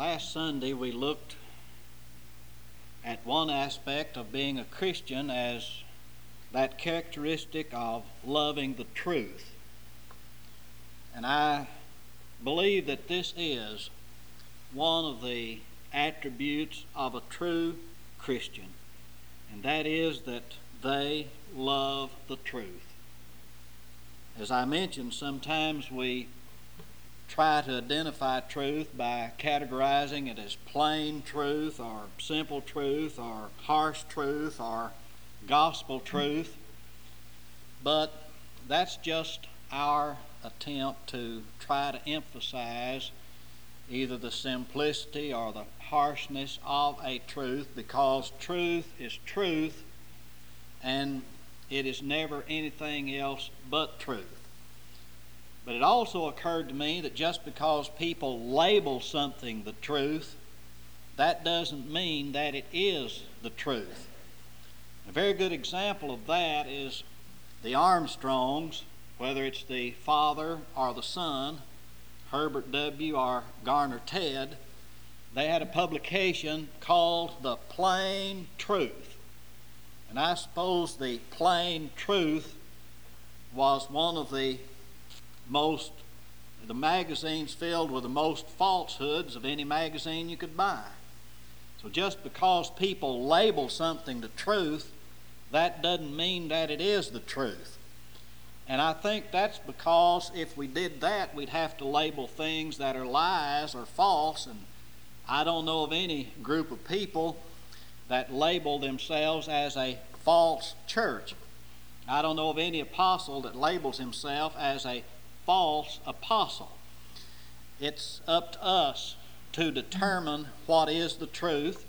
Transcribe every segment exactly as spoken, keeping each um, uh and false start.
Last Sunday we looked at one aspect of being a Christian as that characteristic of loving the truth. And I believe that this is one of the attributes of a true Christian, and that is that they love the truth. As I mentioned, sometimes we try to identify truth by categorizing it as plain truth or simple truth or harsh truth or gospel truth, but that's just our attempt to try to emphasize either the simplicity or the harshness of a truth, because truth is truth and it is never anything else but truth. But it also occurred to me that just because people label something the truth, that doesn't mean that it is the truth. A very good example of that is the Armstrongs, whether it's the father or the son, Herbert W. or Garner Ted. They had a publication called The Plain Truth. And I suppose the plain truth was one of the most, the magazines filled with the most falsehoods of any magazine you could buy. So just because people label something the truth, that doesn't mean that it is the truth. And I think that's because if we did that, we'd have to label things that are lies or false, and I don't know of any group of people that label themselves as a false church. I don't know of any apostle that labels himself as a false apostle. It's up to us to determine what is the truth,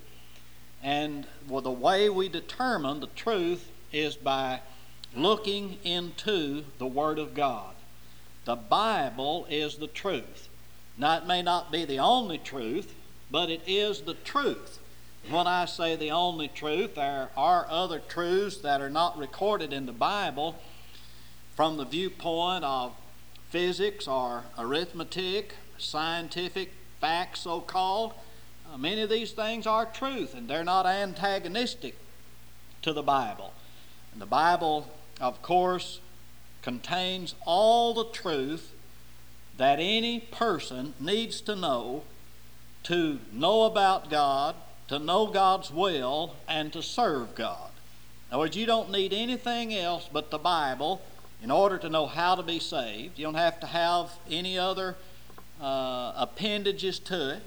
and well, the way we determine the truth is by looking into the Word of God. The Bible is the truth. Now, it may not be the only truth, but it is the truth. When I say the only truth, there are other truths that are not recorded in the Bible from the viewpoint of physics or arithmetic, scientific facts so-called. Uh, many of these things are truth, and they're not antagonistic to the Bible. And the Bible, of course, contains all the truth that any person needs to know to know about God, to know God's will, and to serve God. In other words, you don't need anything else but the Bible in order to know how to be saved. You don't have to have any other uh, appendages to it.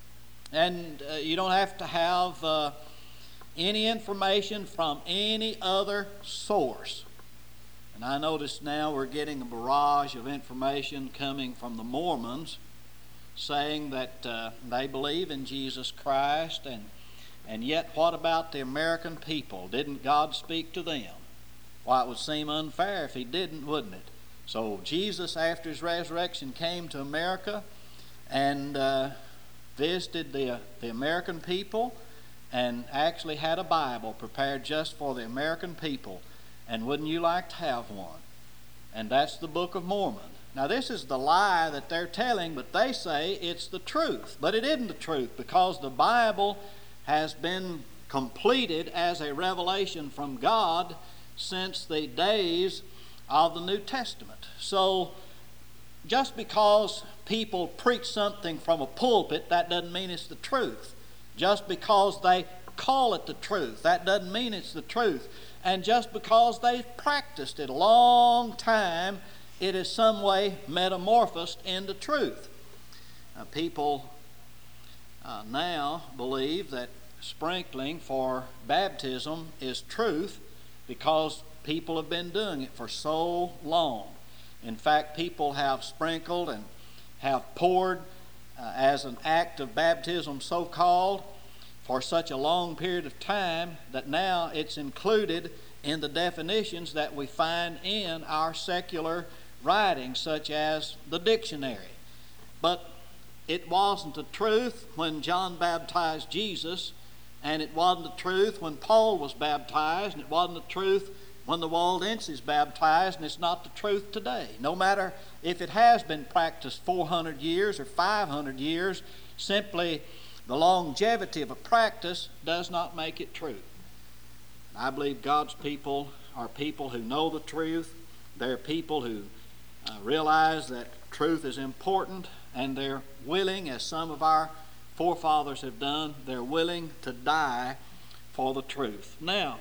And uh, you don't have to have uh, any information from any other source. And I notice now we're getting a barrage of information coming from the Mormons saying that uh, they believe in Jesus Christ, and, and yet what about the American people? Didn't God speak to them? Why, it would seem unfair if he didn't, wouldn't it? So Jesus, after his resurrection, came to America and uh, visited the, the American people and actually had a Bible prepared just for the American people. And wouldn't you like to have one? And that's the Book of Mormon. Now, this is the lie that they're telling, but they say it's the truth. But it isn't the truth, because the Bible has been completed as a revelation from God since the days of the New Testament. So just because people preach something from a pulpit, that doesn't mean it's the truth. Just because they call it the truth, that doesn't mean it's the truth. And just because they've practiced it a long time, it is some way metamorphosed into truth. Uh, people uh, now believe that sprinkling for baptism is truth, because people have been doing it for so long. In fact, people have sprinkled and have poured uh, as an act of baptism, so-called, for such a long period of time that now it's included in the definitions that we find in our secular writings, such as the dictionary. But it wasn't the truth when John baptized Jesus, and it wasn't the truth when Paul was baptized, and it wasn't the truth when the Waldenses is baptized, and it's not the truth today. No matter if it has been practiced four hundred years or five hundred years, simply the longevity of a practice does not make it true. I believe God's people are people who know the truth. They're people who uh, realize that truth is important, and they're willing, as some of our forefathers have done, they're willing to die for the truth. Now,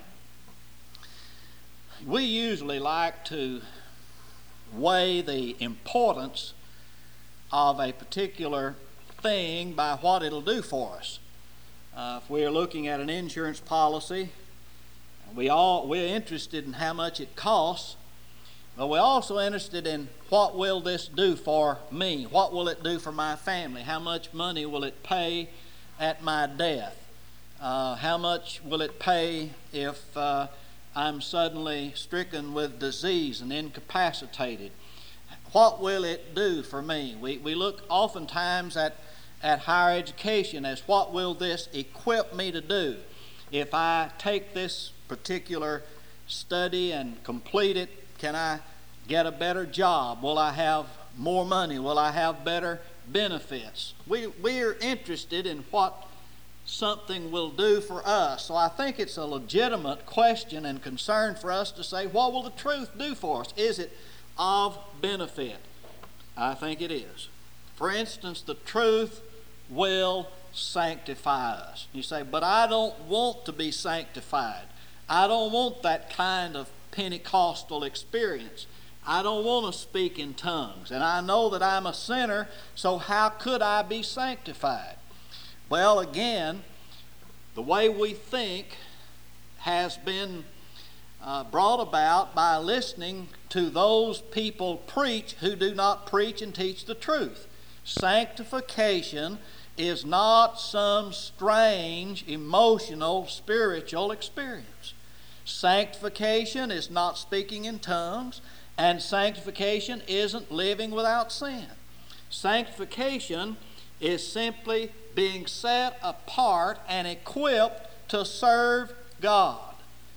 we usually like to weigh the importance of a particular thing by what it'll do for us. Uh, if we're looking at an insurance policy, we all, we're interested in how much it costs, but we're also interested in what will this do for me? What will it do for my family? How much money will it pay at my death? Uh, how much will it pay if uh, I'm suddenly stricken with disease and incapacitated? What will it do for me? We, we look oftentimes at, at higher education as what will this equip me to do? If I take this particular study and complete it, can I get a better job? Will I have more money? Will I have better benefits? We, we're interested in what something will do for us. So I think it's a legitimate question and concern for us to say, what will the truth do for us? Is it of benefit? I think it is. For instance, the truth will sanctify us. You say, but I don't want to be sanctified. I don't want that kind of Pentecostal experience. I don't want to speak in tongues. And I know that I'm a sinner, so how could I be sanctified? Well, again, the way we think has been uh, brought about by listening to those people preach who do not preach and teach the truth. Sanctification is not some strange, emotional, spiritual experience. Sanctification is not speaking in tongues, and sanctification isn't living without sin. Sanctification is simply being set apart and equipped to serve God.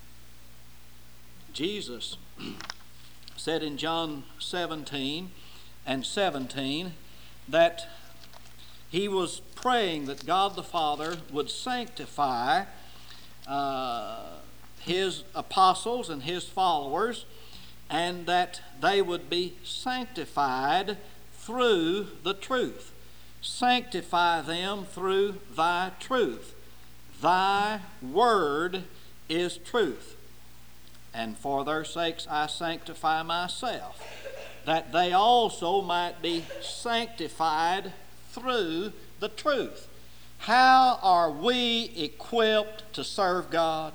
Jesus said in John seventeen and seventeen that he was praying that God the Father would sanctify uh, his apostles and his followers, and that they would be sanctified through the truth. Sanctify them through thy truth. Thy word is truth. And for their sakes I sanctify myself, that they also might be sanctified through the truth. How are we equipped to serve God?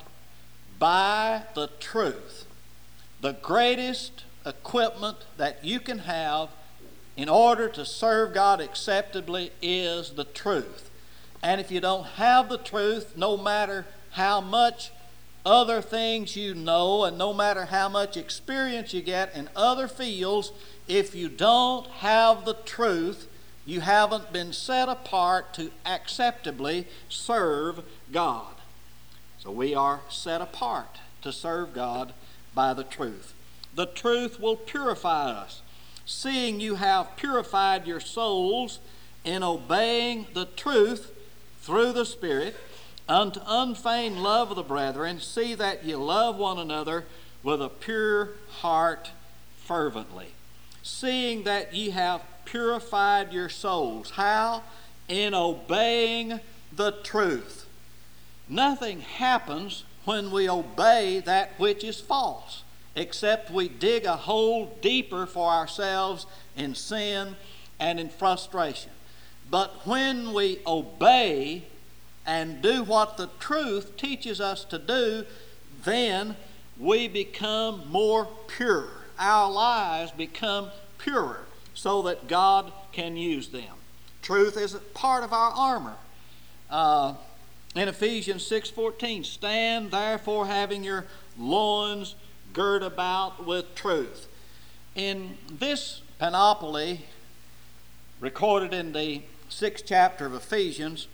By the truth. The greatest equipment that you can have in order to serve God acceptably is the truth. And if you don't have the truth, no matter how much other things you know and no matter how much experience you get in other fields, if you don't have the truth, you haven't been set apart to acceptably serve God. So we are set apart to serve God by the truth. The truth will purify us. Seeing you have purified your souls in obeying the truth through the Spirit, unto unfeigned love of the brethren, see that ye love one another with a pure heart fervently. Seeing that ye have purified your souls. How? In obeying the truth. Nothing happens when we obey that which is false, except we dig a hole deeper for ourselves in sin and in frustration. But when we obey and do what the truth teaches us to do, then we become more pure. Our lives become purer so that God can use them. Truth is a part of our armor. Uh, in Ephesians six fourteen, stand therefore having your loins girt about with truth. In this panoply recorded in the sixth chapter of Ephesians,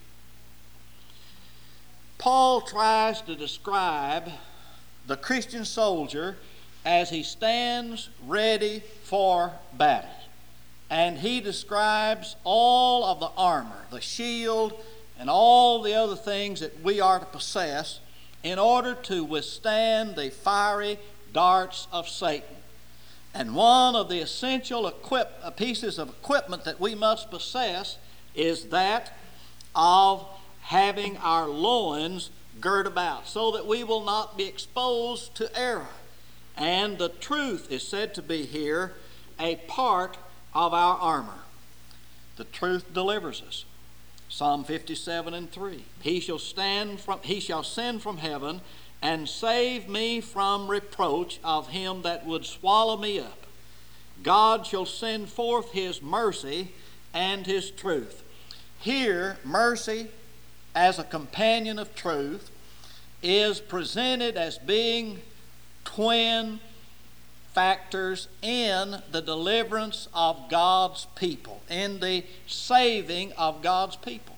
Paul tries to describe the Christian soldier as he stands ready for battle. And he describes all of the armor, the shield, and all the other things that we are to possess in order to withstand the fiery darts of Satan. And one of the essential equip, pieces of equipment that we must possess is that of having our loins girt about, so that we will not be exposed to error. And the truth is said to be here a part of our armor. The truth delivers us. Psalm fifty-seven and three. He shall stand from he shall send from heaven and save me from reproach of him that would swallow me up. God shall send forth his mercy and his truth. Here, mercy as a companion of truth is presented as being twin factors in the deliverance of God's people, in the saving of God's people.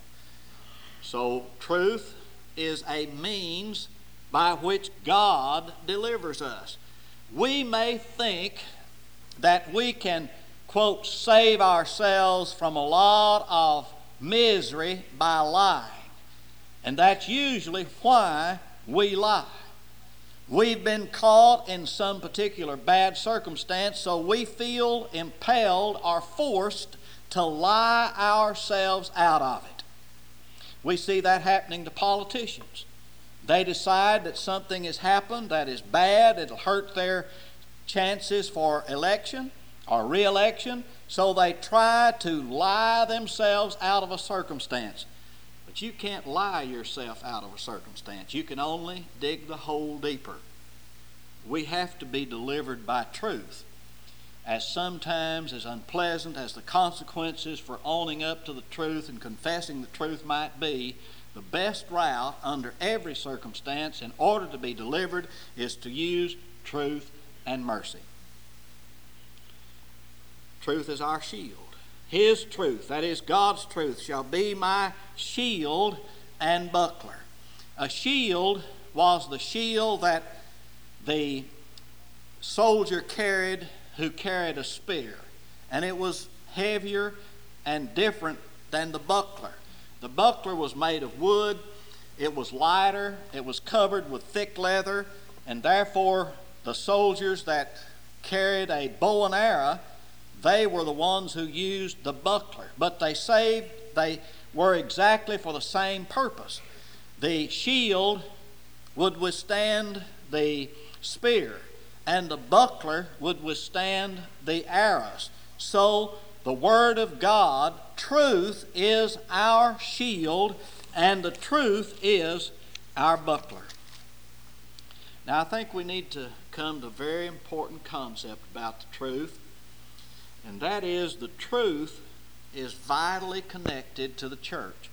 So truth is a means by which God delivers us. We may think that we can, quote, save ourselves from a lot of misery by lying. And that's usually why we lie. We've been caught in some particular bad circumstance, so we feel impelled or forced to lie ourselves out of it. We see that happening to politicians. They decide that something has happened that is bad, it'll hurt their chances for election or re-election, so they try to lie themselves out of a circumstance. But you can't lie yourself out of a circumstance. You can only dig the hole deeper. We have to be delivered by truth. As sometimes as unpleasant as the consequences for owning up to the truth and confessing the truth might be, the best route under every circumstance in order to be delivered is to use truth and mercy. Truth is our shield. His truth, that is God's truth, shall be my shield and buckler. A shield was the shield that the soldier carried who carried a spear. And it was heavier and different than the buckler. The buckler was made of wood. It was lighter. It was covered with thick leather. And therefore, the soldiers that carried a bow and arrow, they were the ones who used the buckler. But they saved, they were exactly for the same purpose. The shield would withstand the spear, and the buckler would withstand the arrows. So the Word of God, truth, is our shield, and the truth is our buckler. Now I think we need to come to a very important concept about the truth, and that is the truth is vitally connected to the church.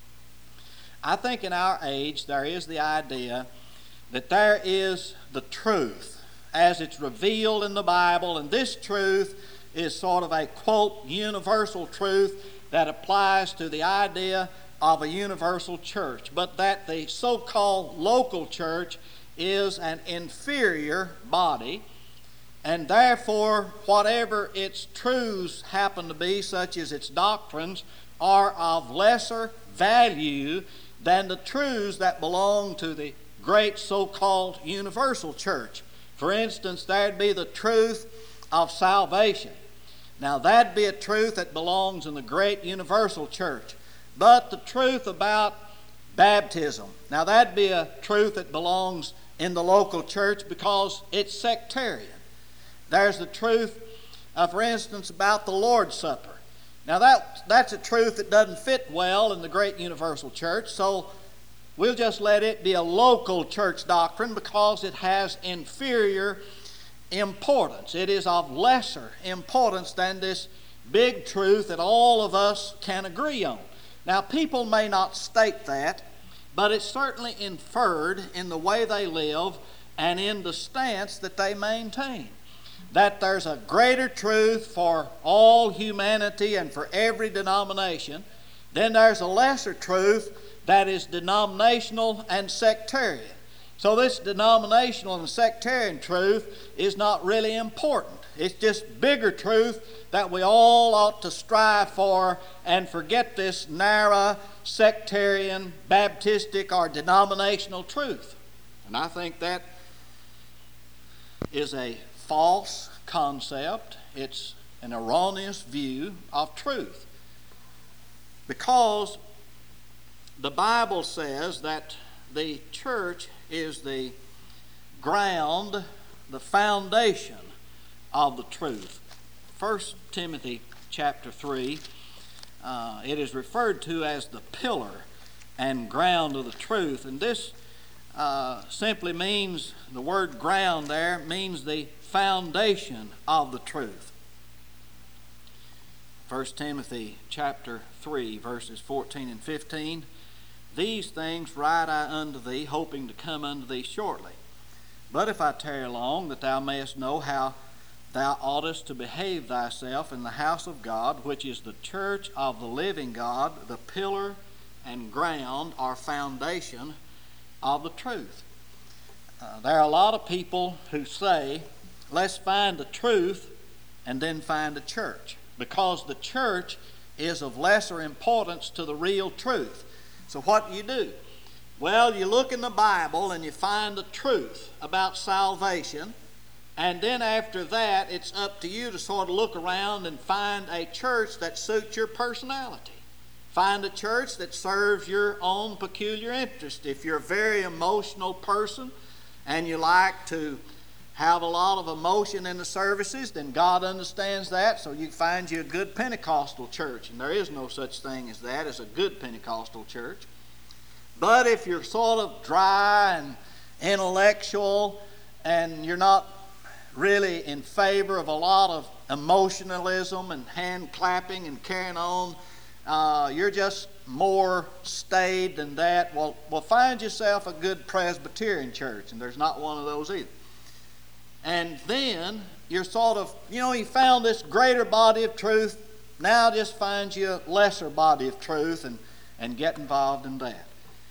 I think in our age there is the idea that there is the truth as it's revealed in the Bible, and this truth is sort of a, quote, universal truth that applies to the idea of a universal church, but that the so-called local church is an inferior body, and therefore whatever its truths happen to be, such as its doctrines, are of lesser value than the truths that belong to the great so-called universal church. For instance, there'd be the truth of salvation. Now that'd be a truth that belongs in the great universal church. But the truth about baptism, now that'd be a truth that belongs in the local church because it's sectarian. There's the truth, uh, for instance, about the Lord's Supper. Now that, that's a truth that doesn't fit well in the great universal church, so we'll just let it be a local church doctrine because it has inferior importance. It is of lesser importance than this big truth that all of us can agree on. Now, people may not state that, but it's certainly inferred in the way they live and in the stance that they maintain, that there's a greater truth for all humanity and for every denomination. Then there's a lesser truth that is denominational and sectarian. So this denominational and sectarian truth is not really important. It's just bigger truth that we all ought to strive for and forget this narrow sectarian, Baptistic, or denominational truth. And I think that is a false concept. It's an erroneous view of truth. Because the Bible says that the church is the ground, the foundation of the truth. First Timothy chapter three, uh, it is referred to as the pillar and ground of the truth. And this uh, simply means, the word ground there means the foundation of the truth. First Timothy chapter three, verses fourteen and fifteen. These things write I unto thee, hoping to come unto thee shortly. But if I tarry long, that thou mayest know how thou oughtest to behave thyself in the house of God, which is the church of the living God, the pillar and ground or foundation of the truth. Uh, there are a lot of people who say, let's find the truth and then find a church, because the church is of lesser importance to the real truth. So what do you do? Well, you look in the Bible and you find the truth about salvation, and then after that, it's up to you to sort of look around and find a church that suits your personality. Find a church that serves your own peculiar interest. If you're a very emotional person and you like to have a lot of emotion in the services, then God understands that, so you find you a good Pentecostal church. And there is no such thing as that, as a good Pentecostal church. But if you're sort of dry and intellectual and you're not really in favor of a lot of emotionalism and hand clapping and carrying on, uh, you're just more staid than that, well, well, find yourself a good Presbyterian church, and there's not one of those either. And then you're sort of, you know, you found this greater body of truth, now just find you a lesser body of truth and, and get involved in that.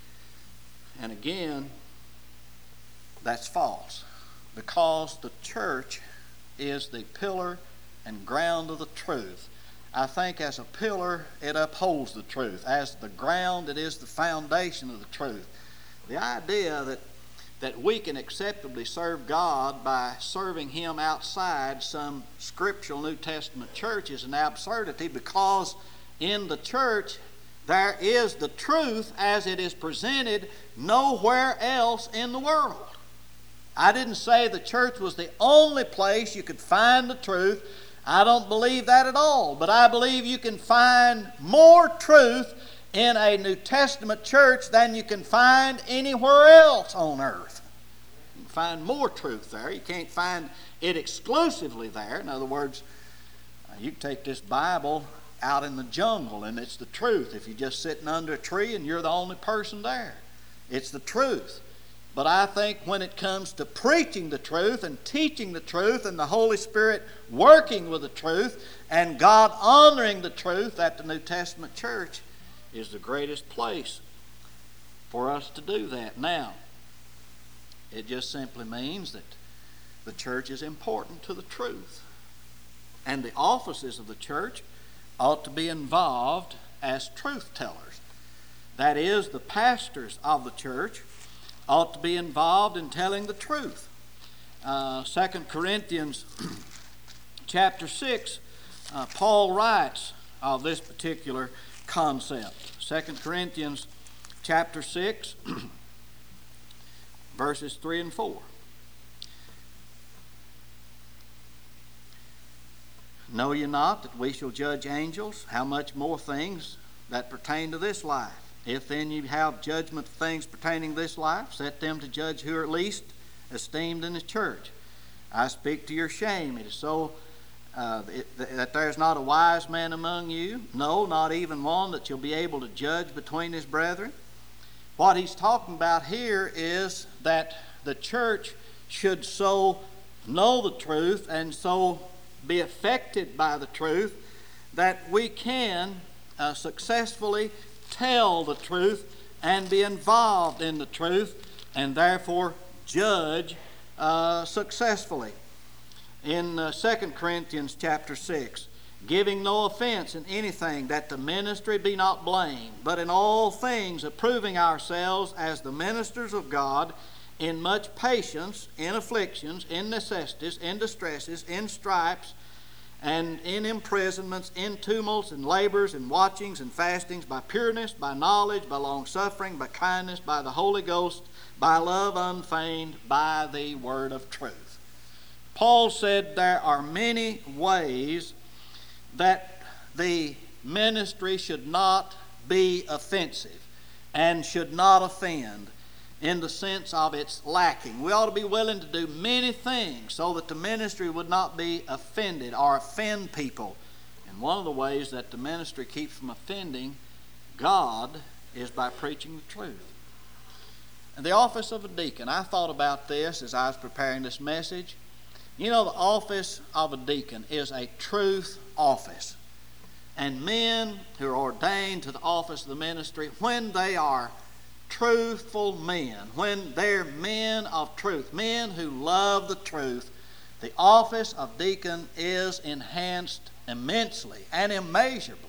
And again, that's false, because the church is the pillar and ground of the truth. I think as a pillar, it upholds the truth. As the ground, it is the foundation of the truth. The idea that that we can acceptably serve God by serving Him outside some scriptural New Testament church is an absurdity, because in the church there is the truth as it is presented nowhere else in the world. I didn't say the church was the only place you could find the truth. I don't believe that at all, but I believe you can find more truth in a New Testament church than you can find anywhere else on earth. You can find more truth there. You can't find it exclusively there. In other words, you can take this Bible out in the jungle and it's the truth. If you're just sitting under a tree and you're the only person there, it's the truth. But I think when it comes to preaching the truth and teaching the truth and the Holy Spirit working with the truth and God honoring the truth, that the New Testament church is the greatest place for us to do that. Now, it just simply means that the church is important to the truth. And the offices of the church ought to be involved as truth tellers. That is, the pastors of the church ought to be involved in telling the truth. Uh, Second Corinthians chapter six, uh, Paul writes of this particular concept. Second Corinthians chapter six, verses three and four. Know ye not that we shall judge angels? How much more things that pertain to this life? If then you have judgment of things pertaining to this life, set them to judge who are least esteemed in the church. I speak to your shame. It is so uh, it, that there is not a wise man among you, no, not even one that shall be able to judge between his brethren. What he's talking about here is that the church should so know the truth and so be affected by the truth that we can uh, successfully tell the truth and be involved in the truth and therefore judge uh, successfully. In uh, Second Corinthians chapter six, giving no offense in anything, that the ministry be not blamed, but in all things approving ourselves as the ministers of God, in much patience, in afflictions, in necessities, in distresses, in stripes, and in imprisonments, in tumults, and labors, and watchings, and fastings, by pureness, by knowledge, by long-suffering, by kindness, by the Holy Ghost, by love unfeigned, by the word of truth. Paul said there are many ways that the ministry should not be offensive and should not offend in the sense of its lacking. We ought to be willing to do many things so that the ministry would not be offended or offend people. And one of the ways that the ministry keeps from offending God is by preaching the truth. And the office of a deacon, I thought about this as I was preparing this message. You know, the office of a deacon is a truth office. And men who are ordained to the office of the ministry, when they are truthful men, when they're men of truth, men who love the truth, the office of deacon is enhanced immensely and immeasurably.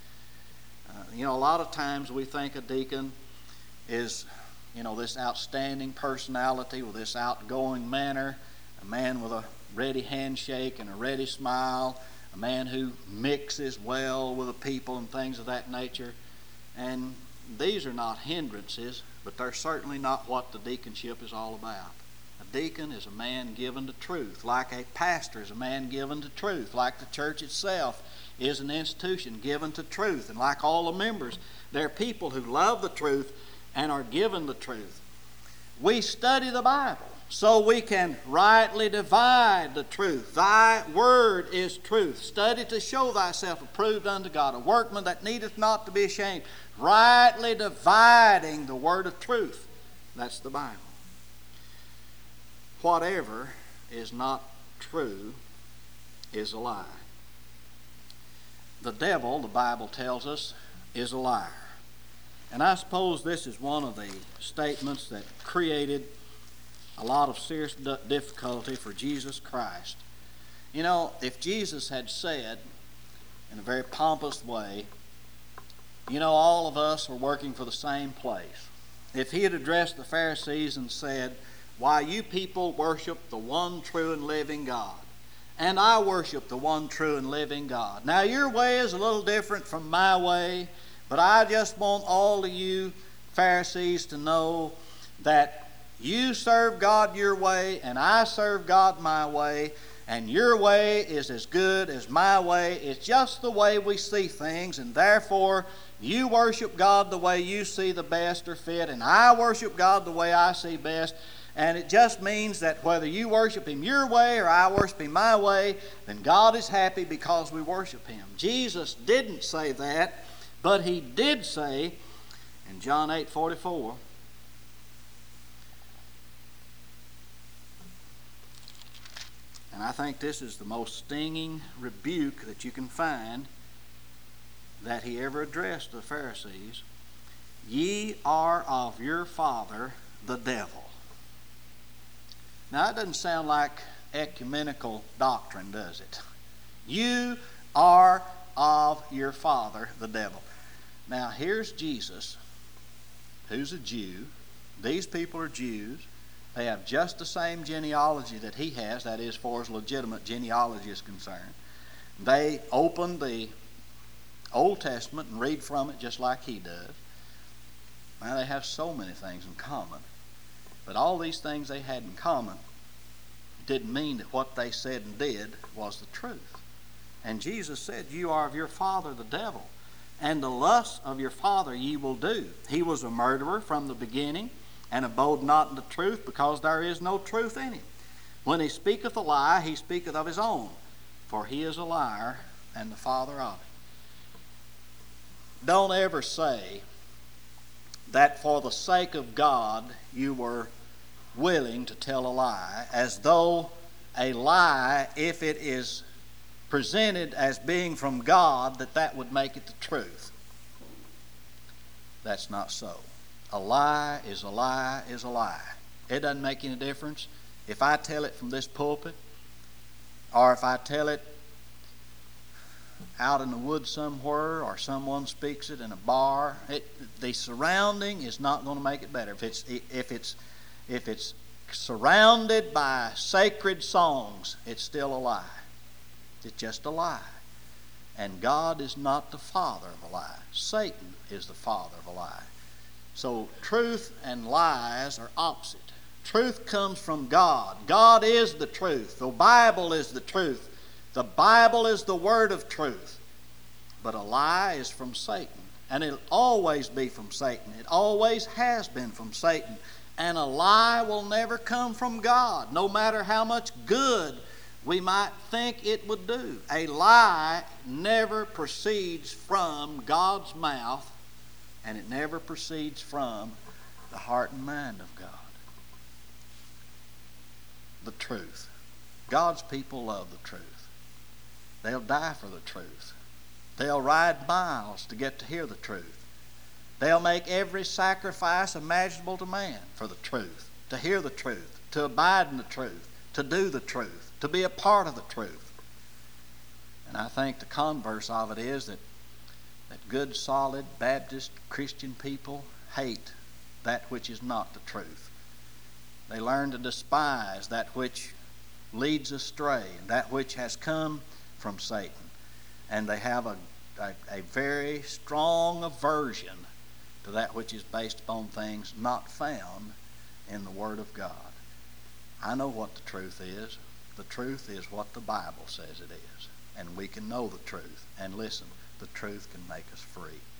Uh, you know, a lot of times we think a deacon is, you know, this outstanding personality with this outgoing manner, a man with a ready handshake and a ready smile, a man who mixes well with the people and things of that nature. And these are not hindrances, but they're certainly not what the deaconship is all about. A deacon is a man given to truth, like a pastor is a man given to truth, like the church itself is an institution given to truth, and like all the members, they're people who love the truth and are given the truth. We study the Bible so we can rightly divide the truth. Thy word is truth. Study to show thyself approved unto God, a workman that needeth not to be ashamed, rightly dividing the word of truth. That's the Bible. Whatever is not true is a lie. The devil, the Bible tells us, is a liar. And I suppose this is one of the statements that created a lot of serious difficulty for Jesus Christ. You know, if Jesus had said in a very pompous way, you know, all of us are working for the same place. If he had addressed the Pharisees and said, why, you people worship the one true and living God, and I worship the one true and living God. Now, your way is a little different from my way, but I just want all of you Pharisees to know that you serve God your way, and I serve God my way, and your way is as good as my way. It's just the way we see things, and therefore you worship God the way you see the best or fit, and I worship God the way I see best. And it just means that whether you worship Him your way or I worship Him my way, then God is happy because we worship Him. Jesus didn't say that, but He did say in John eight forty-four, and I think this is the most stinging rebuke that you can find that He ever addressed to the Pharisees. Ye are of your father the devil. Now, that doesn't sound like ecumenical doctrine, does it? You are of your father the devil. Now, here's Jesus, who's a Jew. These people are Jews. They have just the same genealogy that he has, that is, for as legitimate genealogy is concerned. They open the Old Testament and read from it just like he does. Now, they have so many things in common. But all these things they had in common didn't mean that what they said and did was the truth. And Jesus said, you are of your father the devil, and the lusts of your father ye will do. He was a murderer from the beginning, and abode not in the truth, because there is no truth in him. When he speaketh a lie, he speaketh of his own, for he is a liar and the father of it. Don't ever say that for the sake of God you were willing to tell a lie, as though a lie, if it is presented as being from God, that that would make it the truth. That's not so. A lie is a lie is a lie. It doesn't make any difference if I tell it from this pulpit or if I tell it out in the woods somewhere or someone speaks it in a bar. It, the surrounding is not going to make it better. If it's, if it's, if it's surrounded by sacred songs, it's still a lie. It's just a lie. And God is not the father of a lie. Satan is the father of a lie. So truth and lies are opposite. Truth comes from God. God is the truth. The Bible is the truth. The Bible is the word of truth. But a lie is from Satan. And it'll always be from Satan. It always has been from Satan. And a lie will never come from God, no matter how much good we might think it would do. A lie never proceeds from God's mouth, and it never proceeds from the heart and mind of God. The truth. God's people love the truth. They'll die for the truth. They'll ride miles to get to hear the truth. They'll make every sacrifice imaginable to man for the truth, to hear the truth, to abide in the truth, to do the truth, to be a part of the truth. And I think the converse of it is that, that good, solid, Baptist, Christian people hate that which is not the truth. They learn to despise that which leads astray, and that which has come from Satan. And they have a, a, a very strong aversion to that which is based upon things not found in the Word of God. I know what the truth is. The truth is what the Bible says it is. And we can know the truth. And listen, the truth can make us free.